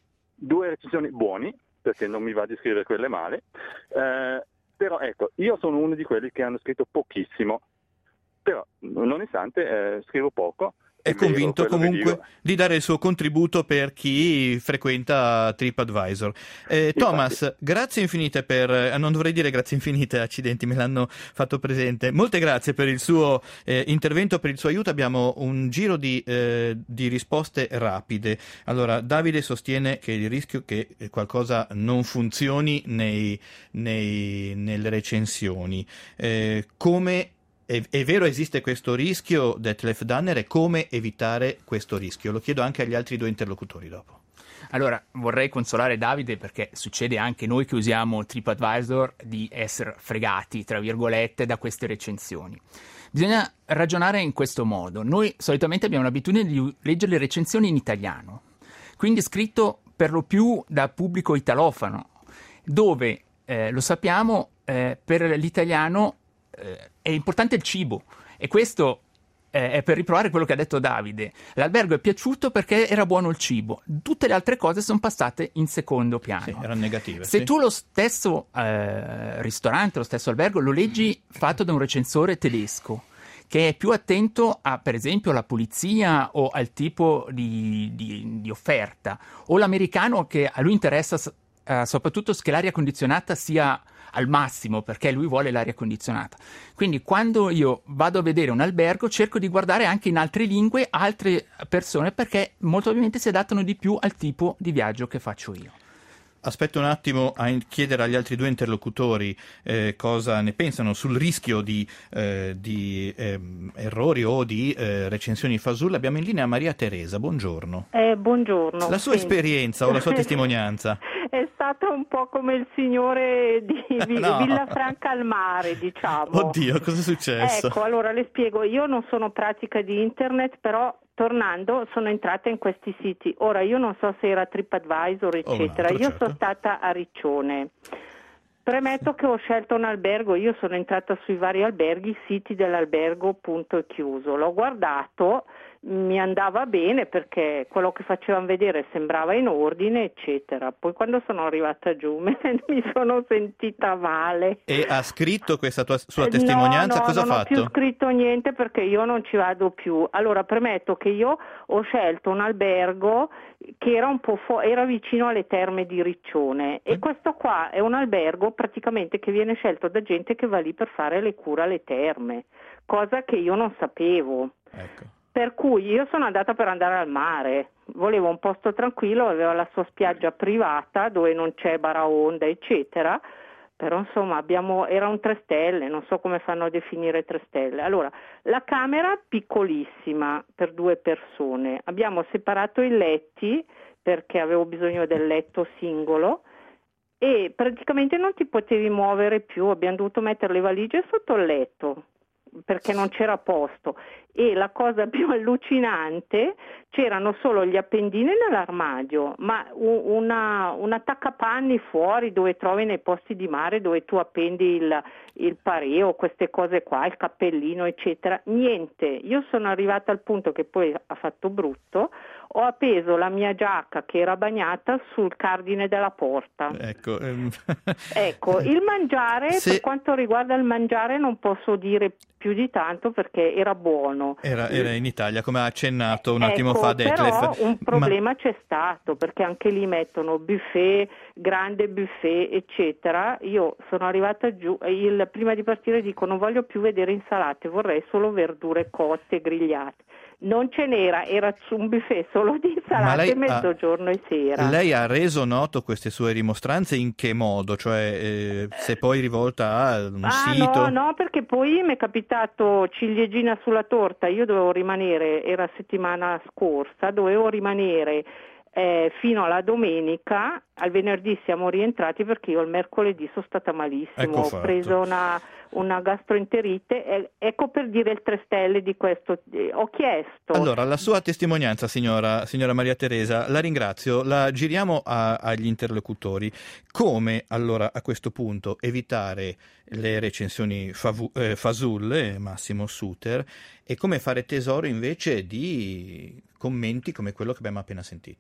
Due recensioni buoni, perché non mi va di scrivere quelle male. Uh, però ecco, io sono uno di quelli che hanno scritto pochissimo. Però, nonostante, eh, scrivo poco. È convinto comunque di dare il suo contributo per chi frequenta TripAdvisor. Eh, Thomas, grazie infinite per, eh, non dovrei dire grazie infinite, accidenti, me l'hanno fatto presente. Molte grazie per il suo eh, intervento, per il suo aiuto. Abbiamo un giro di, eh, di risposte rapide. Allora, Davide sostiene che il rischio che qualcosa non funzioni nei, nei, nelle recensioni. Eh, come È, è vero, esiste questo rischio, Detlef Danner, e come evitare questo rischio? Lo chiedo anche agli altri due interlocutori dopo. Allora, vorrei consolare Davide perché succede anche noi che usiamo TripAdvisor di essere fregati, tra virgolette, da queste recensioni. Bisogna ragionare in questo modo. Noi solitamente abbiamo l'abitudine di leggere le recensioni in italiano, quindi scritto per lo più da pubblico italofano, dove, eh, lo sappiamo, eh, per l'italiano eh, è importante il cibo, e questo eh, è per riprovare quello che ha detto Davide. L'albergo è piaciuto perché era buono il cibo, tutte le altre cose sono passate in secondo piano. Sì, erano negative. Se sì. tu lo stesso eh, ristorante, lo stesso albergo lo leggi fatto da un recensore tedesco, che è più attento a, per esempio, alla pulizia o al tipo di, di, di offerta, o l'americano che a lui interessa uh, soprattutto che l'aria condizionata sia al massimo, perché lui vuole l'aria condizionata. Quindi quando io vado a vedere un albergo cerco di guardare anche in altre lingue altre persone, perché molto ovviamente si adattano di più al tipo di viaggio che faccio io. Aspetto un attimo a chiedere agli altri due interlocutori eh, cosa ne pensano sul rischio di, eh, di eh, errori o di eh, recensioni fasulle. Abbiamo in linea Maria Teresa, buongiorno. Eh, buongiorno. La sua sì. esperienza o la sua testimonianza? È stata un po' come il signore di Vi- No. Villafranca al mare, diciamo. Oddio, cosa è successo? Ecco, allora le spiego. Io non sono pratica di internet, però tornando sono entrata in questi siti. Ora io non so se era TripAdvisor eccetera, altro, io certo. sono stata a Riccione. Premetto che ho scelto un albergo, io sono entrata sui vari alberghi, siti dell'albergo, punto e chiuso. L'ho guardato, mi andava bene perché quello che facevano vedere sembrava in ordine, eccetera. Poi quando sono arrivata giù mi sono sentita male. E ha scritto questa tua, sua testimonianza? No, no, cosa non ha fatto? Non ho più scritto niente perché io non ci vado più. Allora, premetto che io ho scelto un albergo che era un po' fu- era vicino alle terme di Riccione, e questo qua è un albergo praticamente che viene scelto da gente che va lì per fare le cure alle terme, cosa che io non sapevo. Ecco. Per cui io sono andata per andare al mare, volevo un posto tranquillo, aveva la sua spiaggia privata dove non c'è baraonda eccetera, però insomma abbiamo, era un tre stelle, non so come fanno a definire tre stelle. Allora, la camera piccolissima per due persone, abbiamo separato i letti perché avevo bisogno del letto singolo, e praticamente non ti potevi muovere più, abbiamo dovuto mettere le valigie sotto il letto perché non c'era posto, e la cosa più allucinante, c'erano solo gli appendini nell'armadio, ma una, un attaccapanni fuori dove trovi nei posti di mare dove tu appendi il, il pareo, queste cose qua, il cappellino eccetera, niente. Io sono arrivata al punto che poi ha fatto brutto, ho appeso la mia giacca che era bagnata sul cardine della porta. Ecco, ehm... ecco, il mangiare, Se... per quanto riguarda il mangiare non posso dire più di tanto perché era buono. Era, era in Italia, come ha accennato un ecco, attimo fa Detlef. Però un problema Ma... c'è stato, perché anche lì mettono buffet, grande buffet, eccetera. Io sono arrivata giù, il, prima di partire dico non voglio più vedere insalate, vorrei solo verdure cotte, grigliate. Non ce n'era, era un buffet solo di insalate mezzogiorno ha, e sera. Lei ha reso noto queste sue rimostranze in che modo? Cioè eh, se poi rivolta a un ah, sito? No, no, perché poi mi è capitato ciliegina sulla torta, io dovevo rimanere, era settimana scorsa, dovevo rimanere eh, fino alla domenica, al venerdì siamo rientrati perché io il mercoledì sono stata malissimo, ecco ho fatto. preso una, una gastroenterite, e, ecco per dire il tre stelle di questo, eh, ho chiesto. Allora, la sua testimonianza, signora, signora Maria Teresa, la ringrazio, la giriamo a, agli interlocutori. Come allora a questo punto evitare le recensioni favu- eh, fasulle, Massimo Suter, e come fare tesoro invece di commenti come quello che abbiamo appena sentito?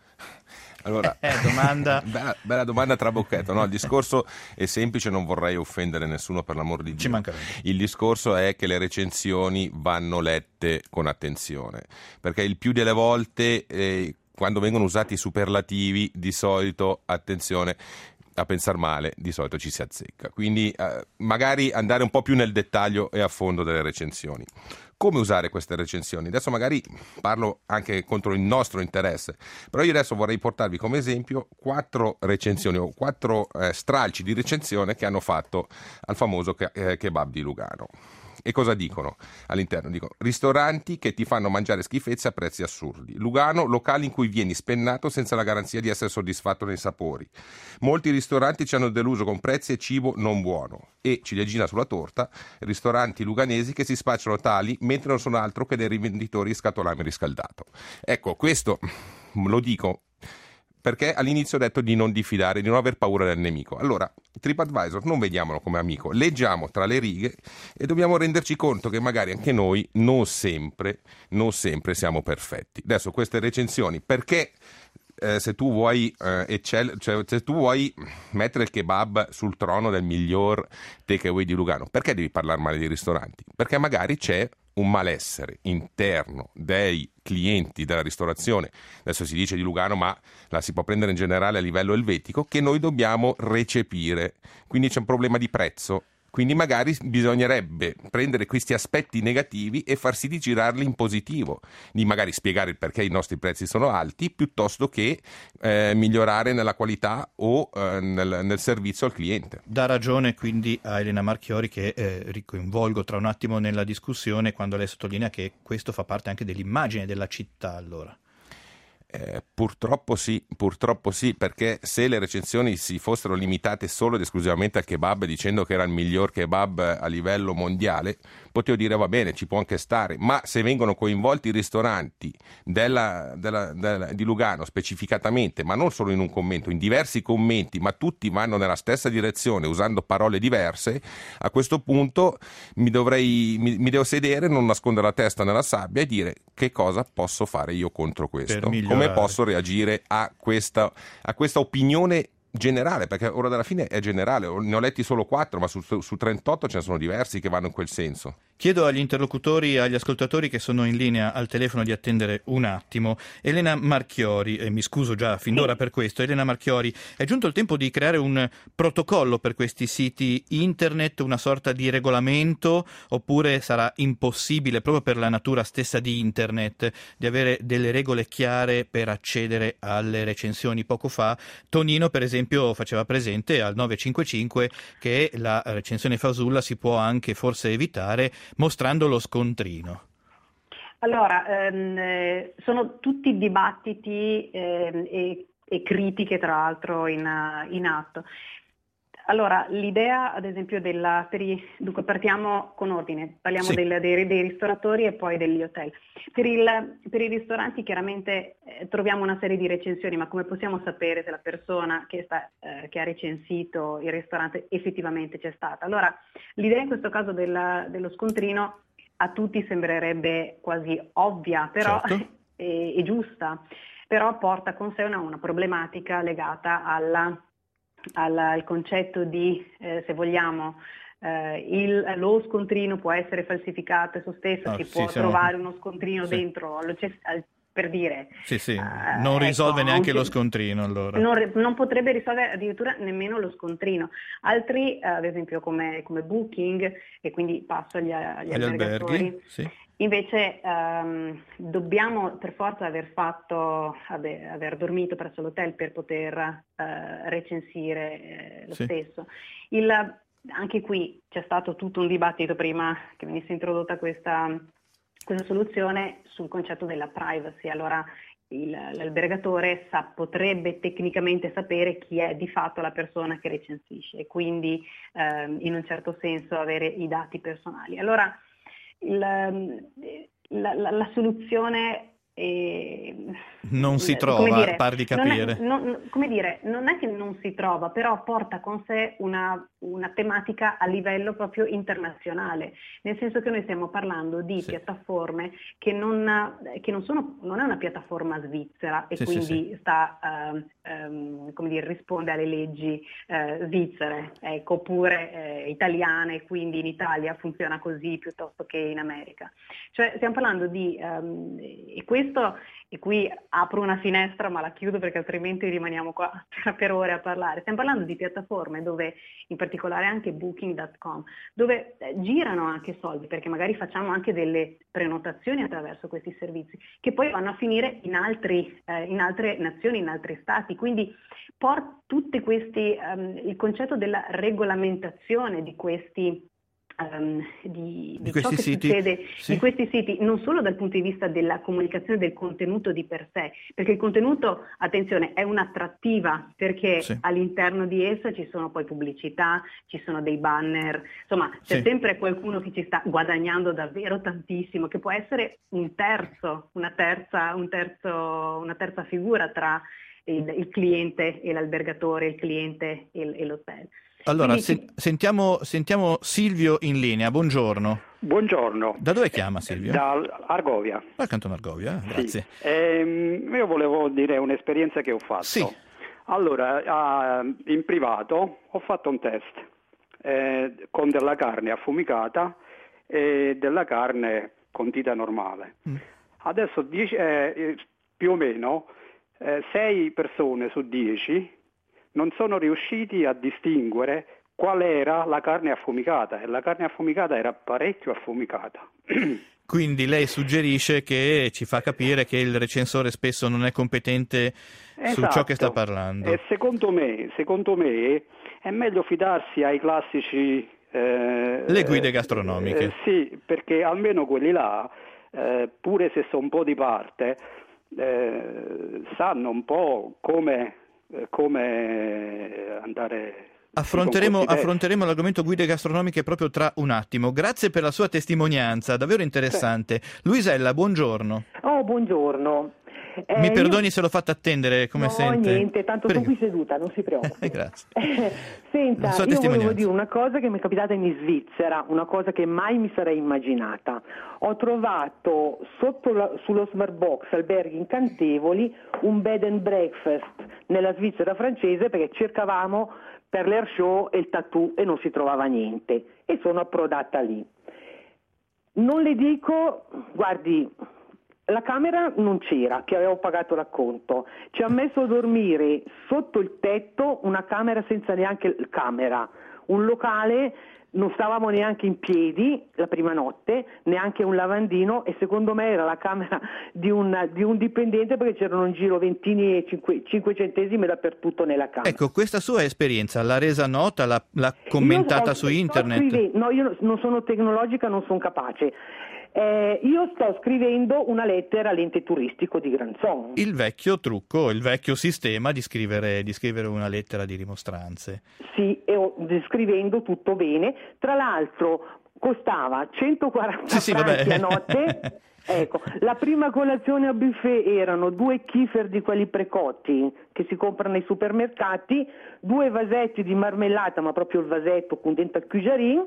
Allora, eh, domanda... bella, bella domanda trabocchetto, no? Il discorso è semplice, non vorrei offendere nessuno, per l'amor di Dio. Ci mancherebbe. Il discorso è che le recensioni vanno lette con attenzione, perché il più delle volte eh, quando vengono usati i superlativi, di solito, attenzione, a pensar male, di solito ci si azzecca. Quindi eh, magari andare un po' più nel dettaglio e a fondo delle recensioni. Come usare queste recensioni? Adesso magari parlo anche contro il nostro interesse, però io adesso vorrei portarvi come esempio quattro recensioni o quattro eh, stralci di recensione che hanno fatto al famoso ke- eh, kebab di Lugano. E cosa dicono all'interno? Dicono ristoranti che ti fanno mangiare schifezze a prezzi assurdi. Lugano, locali in cui vieni spennato senza la garanzia di essere soddisfatto nei sapori. Molti ristoranti ci hanno deluso con prezzi e cibo non buono. E, ciliegina sulla torta, ristoranti luganesi che si spacciano tali mentre non sono altro che dei rivenditori scatolame riscaldato. Ecco, questo lo dico perché all'inizio ho detto di non diffidare, di non aver paura del nemico. Allora, TripAdvisor non vediamolo come amico, leggiamo tra le righe e dobbiamo renderci conto che magari anche noi non sempre, non sempre siamo perfetti. Adesso queste recensioni, perché eh, se tu vuoi eh, eccell- cioè, se tu vuoi mettere il kebab sul trono del miglior takeaway di Lugano, perché devi parlare male dei ristoranti? Perché magari c'è un malessere interno dei clienti della ristorazione, adesso si dice di Lugano ma la si può prendere in generale a livello elvetico, che noi dobbiamo recepire, quindi c'è un problema di prezzo. Quindi magari bisognerebbe prendere questi aspetti negativi e far sì di girarli in positivo, di magari spiegare il perché i nostri prezzi sono alti, piuttosto che eh, migliorare nella qualità o eh, nel, nel servizio al cliente. Dà ragione quindi a Elena Marchiori, che eh, ricoinvolgo tra un attimo nella discussione, quando lei sottolinea che questo fa parte anche dell'immagine della città, allora. Eh, purtroppo sì, purtroppo sì, perché se le recensioni si fossero limitate solo ed esclusivamente al kebab, dicendo che era il miglior kebab a livello mondiale, potevo dire va bene, ci può anche stare, ma se vengono coinvolti i ristoranti della, della, della, di Lugano specificatamente, ma non solo in un commento, in diversi commenti, ma tutti vanno nella stessa direzione usando parole diverse, a questo punto mi dovrei mi, mi devo sedere, non nascondere la testa nella sabbia e dire che cosa posso fare io contro questo, come posso reagire a questa, a questa opinione generale, perché ora dalla fine è generale, ne ho letti solo quattro, ma su, su trentotto ce ne sono diversi che vanno in quel senso. Chiedo agli interlocutori, agli ascoltatori che sono in linea al telefono di attendere un attimo. Elena Marchiori, e mi scuso già fin d'ora per questo, Elena Marchiori, è giunto il tempo di creare un protocollo per questi siti internet, una sorta di regolamento, oppure sarà impossibile, proprio per la natura stessa di internet, di avere delle regole chiare per accedere alle recensioni? Poco fa Tonino, per esempio, faceva presente al nove cinque cinque che la recensione fasulla si può anche forse evitare mostrando lo scontrino. Allora, ehm, sono tutti dibattiti ehm, e, e critiche tra l'altro in, in atto. Allora, l'idea ad esempio della, per i, dunque partiamo con ordine, parliamo sì. del, dei, dei ristoratori e poi degli hotel. Per, il, per i ristoranti chiaramente eh, troviamo una serie di recensioni, ma come possiamo sapere se la persona che, sta, eh, che ha recensito il ristorante effettivamente c'è stata? Allora, l'idea in questo caso della, dello scontrino a tutti sembrerebbe quasi ovvia, però certo. è, è giusta, però porta con sé una, una problematica legata alla Al, al concetto di, eh, se vogliamo, eh, il, lo scontrino può essere falsificato esso stesso, oh, si sì, può siamo... trovare uno scontrino sì. dentro, per dire. Sì, sì, Uh, non risolve ecco, neanche un... lo scontrino allora. Non, non potrebbe risolvere addirittura nemmeno lo scontrino. Altri, uh, ad esempio come, come Booking, e quindi passo agli, agli, agli albergatori, alberghi, sì. Invece um, dobbiamo per forza aver fatto, aver, aver dormito presso l'hotel per poter uh, recensire eh, lo sì. stesso. Il, anche qui c'è stato tutto un dibattito prima che venisse introdotta questa, questa soluzione sul concetto della privacy. Allora il, l'albergatore sa, potrebbe tecnicamente sapere chi è di fatto la persona che recensisce e quindi um, in un certo senso avere i dati personali. Allora Il, la, la, la soluzione è, non si trova, dire, par di capire. Non è, non, come dire, non è che non si trova, però porta con sé una, una tematica a livello proprio internazionale, nel senso che noi stiamo parlando di sì. piattaforme che non, che non sono, non è una piattaforma svizzera e sì, quindi sì, sì. sta, um, um, come dire, risponde alle leggi uh, svizzere, ecco, oppure eh, italiane, e quindi in Italia funziona così piuttosto che in America. Cioè stiamo parlando di, um, e questo, e qui apro una finestra ma la chiudo perché altrimenti rimaniamo qua per ore a parlare, stiamo parlando di piattaforme dove, in particolare anche booking punto com, dove girano anche soldi, perché magari facciamo anche delle prenotazioni attraverso questi servizi, che poi vanno a finire in, altri, eh, in altre nazioni, in altri stati, quindi por- tutti questi, um, il concetto della regolamentazione di questi um, di, di, di ciò questi che siti, succede sì. in questi siti, non solo dal punto di vista della comunicazione del contenuto di per sé, perché il contenuto, attenzione, è un'attrattiva, perché sì. all'interno di essa ci sono poi pubblicità, ci sono dei banner, insomma c'è sì. sempre qualcuno che ci sta guadagnando davvero tantissimo, che può essere un terzo, una terza, un terzo, una terza figura tra il, il cliente e l'albergatore, il cliente e, e l'hotel. Allora, Quindi, se, sentiamo, sentiamo Silvio in linea, buongiorno. Buongiorno. Da dove chiama Silvio? Da Argovia. Dal canton Argovia, eh? Grazie. Sì. Ehm, io volevo dire un'esperienza che ho fatto. Sì. Allora, eh, in privato ho fatto un test eh, con della carne affumicata e della carne condita normale. Mm. Adesso dieci, eh, più o meno eh, sei persone su dieci non sono riusciti a distinguere qual era la carne affumicata, e la carne affumicata era parecchio affumicata. Quindi lei suggerisce che ci fa capire che il recensore spesso non è competente esatto. su ciò che sta parlando. E secondo me, secondo me è meglio fidarsi ai classici... Eh, Le guide gastronomiche. Eh, sì, perché almeno quelli là, eh, pure se sono un po' di parte, eh, sanno un po' come... come andare affronteremo, affronteremo l'argomento guide gastronomiche proprio tra un attimo. Grazie per la sua testimonianza, davvero interessante. Sì. Luisella, buongiorno. Oh, buongiorno. Eh, Mi perdoni io... se l'ho fatta attendere, come no, sente? niente, tanto Prego. Sono qui seduta, non si preoccupi. Grazie. Senta, io volevo dire una cosa che mi è capitata in Svizzera, una cosa che mai mi sarei immaginata. Ho trovato sotto la, sullo Smart Box alberghi incantevoli un bed and breakfast nella Svizzera francese, perché cercavamo per l'air show e il tattoo e non si trovava niente, e sono approdata lì. Non le dico, guardi, la camera non c'era, che avevo pagato l'acconto, ci ha messo a dormire sotto il tetto una camera senza neanche camera, un locale, non stavamo neanche in piedi la prima notte, neanche un lavandino, e secondo me era la camera di un, di un dipendente, perché c'erano in giro ventini e cinque centesimi dappertutto nella camera. Ecco, questa sua esperienza l'ha resa nota, l'ha, l'ha commentata ho, su internet? No, io non sono tecnologica, non sono capace. Eh, io sto scrivendo una lettera all'ente turistico di Granson. Il vecchio trucco, il vecchio sistema di scrivere, di scrivere una lettera di rimostranze. Sì, e ho, scrivendo tutto bene. Tra l'altro costava centoquaranta sì, sì, franchi vabbè. a notte. Ecco, la prima colazione a buffet erano due kefir di quelli precotti che si comprano nei supermercati, due vasetti di marmellata, ma proprio il vasetto con dentro il cujarin,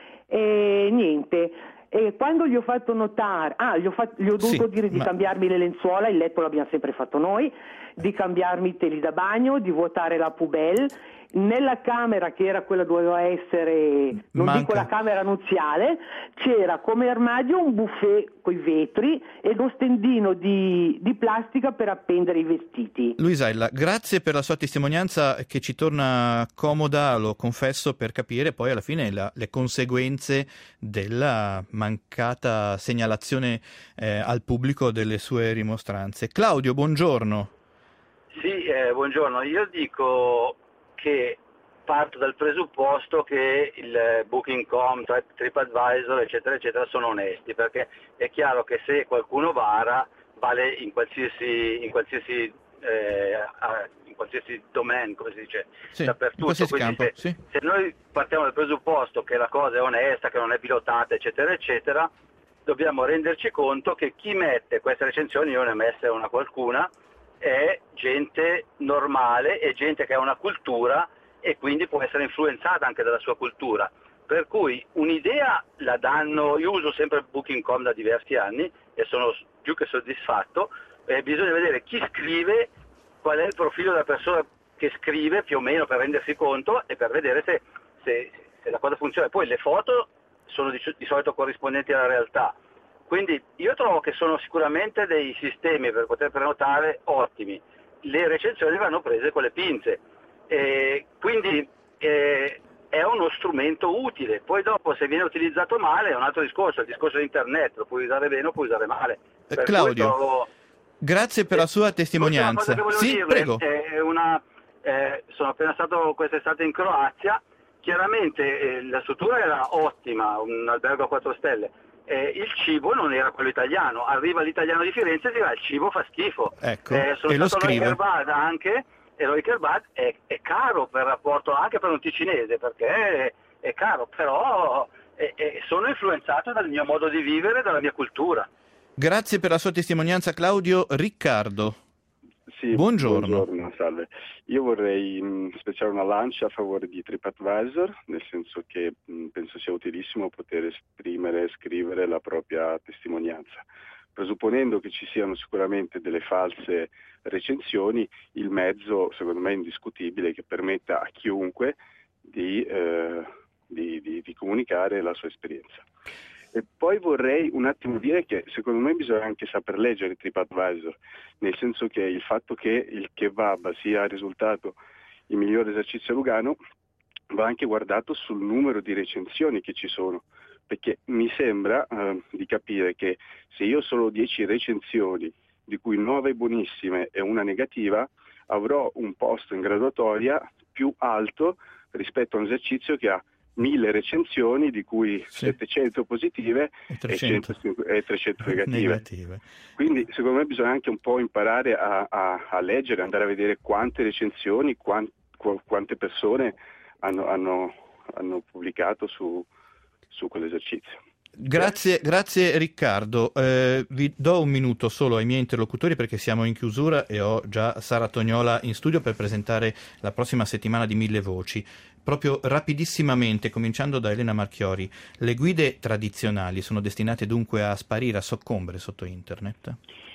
e niente. E quando gli ho fatto notare, ah, gli ho, fatto, gli ho dovuto sì, dire di ma... cambiarmi le lenzuola, il letto l'abbiamo sempre fatto noi, di cambiarmi i teli da bagno, di vuotare la poubelle. Nella camera, che era quella doveva essere, non Manca. dico la camera nuziale, c'era come armadio un buffet coi vetri e lo stendino di, di plastica per appendere i vestiti. Luisella, grazie per la sua testimonianza, che ci torna comoda, lo confesso, per capire poi alla fine la, le conseguenze della mancata segnalazione eh, al pubblico delle sue rimostranze. Claudio, buongiorno. Sì, eh, buongiorno. Io dico che parto dal presupposto che il booking punto com, TripAdvisor, eccetera, eccetera, sono onesti, perché è chiaro che se qualcuno vara, vale in qualsiasi, in qualsiasi, eh, in qualsiasi domain, come si dice, sì, dappertutto. In Quindi campo, se, sì. se noi partiamo dal presupposto che la cosa è onesta, che non è pilotata, eccetera, eccetera, dobbiamo renderci conto che chi mette queste recensioni, io ne ho messe una qualcuna, è gente normale, è gente che ha una cultura e quindi può essere influenzata anche dalla sua cultura. Per cui un'idea la danno, io uso sempre booking punto com da diversi anni e sono più che soddisfatto, eh, bisogna vedere chi scrive, qual è il profilo della persona che scrive più o meno, per rendersi conto e per vedere se, se, se la cosa funziona. Poi le foto sono di, di solito corrispondenti alla realtà. Quindi io trovo che sono sicuramente dei sistemi per poter prenotare ottimi. Le recensioni vanno prese con le pinze. E quindi eh, è uno strumento utile. Poi dopo, se viene utilizzato male, è un altro discorso. Il discorso di internet lo puoi usare bene o puoi usare male. Per Claudio, trovo... grazie per la sua testimonianza. Cosa che sì, dirle, prego. È una, eh, sono appena stato quest'estate in Croazia chiaramente eh, la struttura era ottima, un albergo a quattro stelle, eh, il cibo non era quello italiano, arriva l'italiano di Firenze e dirà il cibo fa schifo. Ecco, eh, sono e lo stato scrive. all'Oikerbad anche, e l'Oikerbad è, è caro per rapporto anche per un ticinese, perché è, è caro, però è, è, sono influenzato dal mio modo di vivere, dalla mia cultura. Grazie per la sua testimonianza, Claudio. Riccardo. Sì, buongiorno. buongiorno, salve. Io vorrei mh, spezzare una lancia a favore di TripAdvisor, nel senso che mh, penso sia utilissimo poter esprimere e scrivere la propria testimonianza. Presupponendo che ci siano sicuramente delle false recensioni, il mezzo, secondo me, è indiscutibile che permetta a chiunque di, eh, di, di, di comunicare la sua esperienza. E poi vorrei un attimo dire che secondo me bisogna anche saper leggere TripAdvisor, nel senso che il fatto che il kebab sia risultato il migliore esercizio a Lugano va anche guardato sul numero di recensioni che ci sono, perché mi sembra eh, di capire che se io ho solo dieci recensioni, di cui nove buonissime e una negativa, avrò un posto in graduatoria più alto rispetto a un esercizio che ha mille recensioni, di cui sì. settecento positive e trecento, e trecento negative. negative. Quindi secondo me bisogna anche un po' imparare a, a, a leggere, andare a vedere quante recensioni, quant, quante persone hanno, hanno, hanno pubblicato su, su quell'esercizio. Grazie, grazie Riccardo. Eh, vi do un minuto solo ai miei interlocutori perché siamo in chiusura e ho già Sara Tognola in studio per presentare la prossima settimana di Mille Voci. Proprio rapidissimamente, cominciando da Elena Marchiori, le guide tradizionali sono destinate dunque a sparire, a soccombere sotto internet?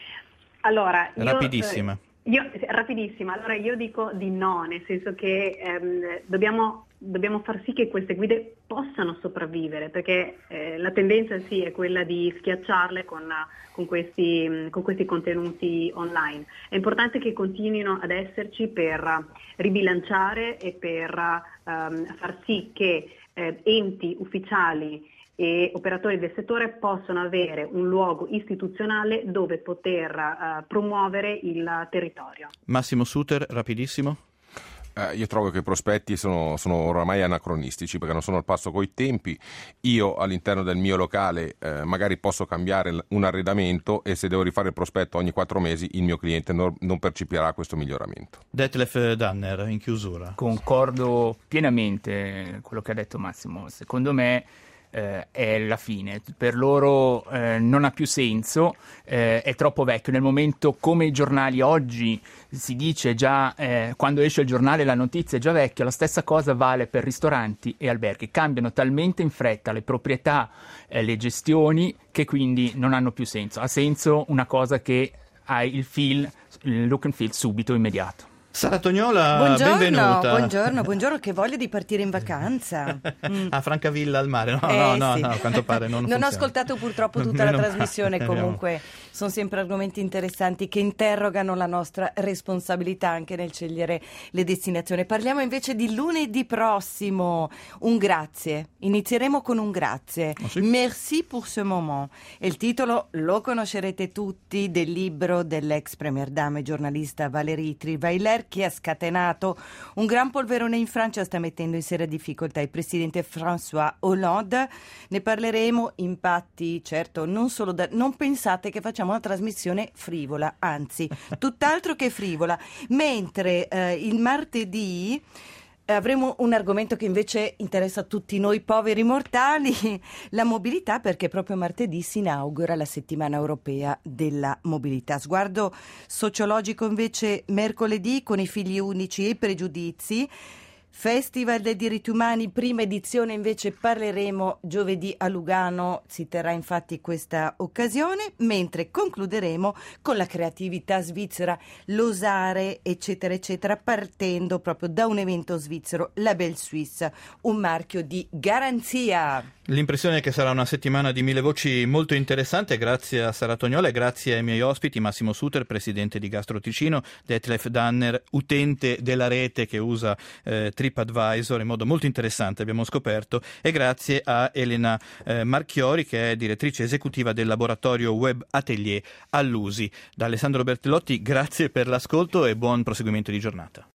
Allora, io, rapidissima. Eh, io, rapidissima. Allora io dico di no, nel senso che ehm, dobbiamo, dobbiamo far sì che queste guide possano sopravvivere, perché eh, la tendenza sì è quella di schiacciarle con, con, questi, con questi contenuti online. È importante che continuino ad esserci per ribilanciare e per ehm, far sì che eh, enti ufficiali e operatori del settore possono avere un luogo istituzionale dove poter uh, promuovere il territorio. Massimo Suter, rapidissimo. Eh, io trovo che i prospetti sono, sono oramai anacronistici perché non sono al passo coi tempi. Io all'interno del mio locale eh, magari posso cambiare un arredamento e se devo rifare il prospetto ogni quattro mesi il mio cliente non, non percepirà questo miglioramento. Detlef Danner, in chiusura. Concordo pienamente con quello che ha detto Massimo. Secondo me Eh, è la fine, per loro eh, non ha più senso, eh, è troppo vecchio. Nel momento, come i giornali oggi si dice già, eh, quando esce il giornale la notizia è già vecchia, la stessa cosa vale per ristoranti e alberghi, cambiano talmente in fretta le proprietà, eh, le gestioni, che quindi non hanno più senso. Ha senso una cosa che ha il feel, il look and feel subito, immediato. Sara Tognola, buongiorno, benvenuta. Buongiorno, buongiorno, che voglia di partire in vacanza. Mm. A Francavilla al mare, no, eh, no, no, sì. no, a quanto pare non Non funziona. ho ascoltato purtroppo tutta la trasmissione, comunque sono sempre argomenti interessanti che interrogano la nostra responsabilità anche nel scegliere le destinazioni. Parliamo invece di lunedì prossimo, un grazie. Inizieremo con un grazie. Oh, sì? Merci pour ce moment. E il titolo lo conoscerete tutti, del libro dell'ex première dame e giornalista Valérie Trierweiler, che ha scatenato un gran polverone in Francia, sta mettendo in seria difficoltà il presidente François Hollande. Ne parleremo, impatti, certo, non solo da... non pensate che facciamo una trasmissione frivola, anzi, tutt'altro che frivola, mentre eh, il martedì avremo un argomento che invece interessa a tutti noi poveri mortali, la mobilità, perché proprio martedì si inaugura la settimana europea della mobilità. Sguardo sociologico invece mercoledì con i figli unici e i pregiudizi. Festival dei diritti umani, prima edizione, invece parleremo giovedì a Lugano, si terrà infatti questa occasione, mentre concluderemo con la creatività svizzera, l'osare eccetera eccetera, partendo proprio da un evento svizzero, la Belle Suisse, un marchio di garanzia. L'impressione è che sarà una settimana di mille voci molto interessante, grazie a Sara Tognola e grazie ai miei ospiti, Massimo Suter, presidente di Gastro Ticino, Detlef Danner, utente della rete che usa eh, TripAdvisor in modo molto interessante, abbiamo scoperto, e grazie a Elena eh, Marchiori, che è direttrice esecutiva del laboratorio Web Atelier all'U S I. Da Alessandro Bertellotti, grazie per l'ascolto e buon proseguimento di giornata.